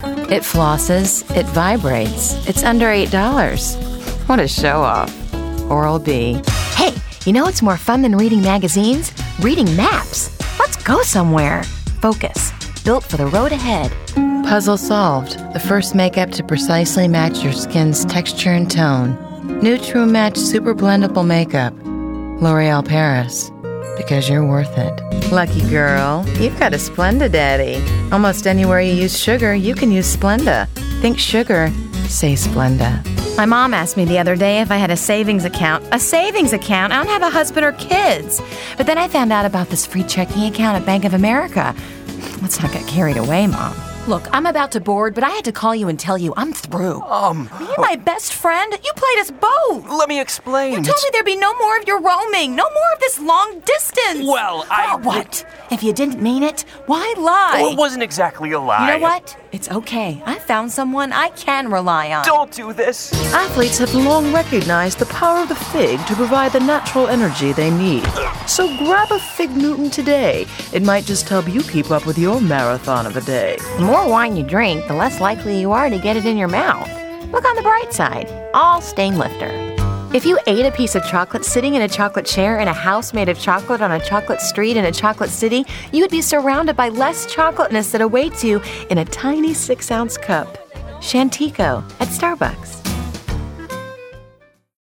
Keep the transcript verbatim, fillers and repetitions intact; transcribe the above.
It flosses, it vibrates. It's under eight dollars. What a show-off. Oral-B. Hey, you know what's more fun than reading magazines? Reading maps. Let's go somewhere. Focus. Built for the road ahead. Puzzle solved. The first makeup to precisely match your skin's texture and tone. New True Match Super Blendable Makeup. L'Oreal Paris. Because you're worth it. Lucky girl, you've got a Splenda daddy. Almost anywhere you use sugar, you can use Splenda. Think sugar, say Splenda. My mom asked me the other day if I had a savings account. A savings account? I don't have a husband or kids. But then I found out about this free checking account at Bank of America. Let's not get carried away, Mom. Look, I'm about to board, but I had to call you and tell you I'm through. Um... You're my best friend. You played us both. Let me explain. You told me there'd be no more of your roaming. No more of this long distance. Well, I... Oh, what? If you didn't mean it, why lie? Oh, it wasn't exactly a lie. You know what? It's okay. I found someone I can rely on. Don't do this. Athletes have long recognized the power of the fig to provide the natural energy they need. So grab a Fig Newton today. It might just help you keep up with your marathon of a day. The more wine you drink, the less likely you are to get it in your mouth. Look on the bright side. All Stain Lifter. If you ate a piece of chocolate sitting in a chocolate chair in a house made of chocolate on a chocolate street in a chocolate city, you would be surrounded by less chocolateness that awaits you in a tiny six-ounce cup. Shantico at Starbucks.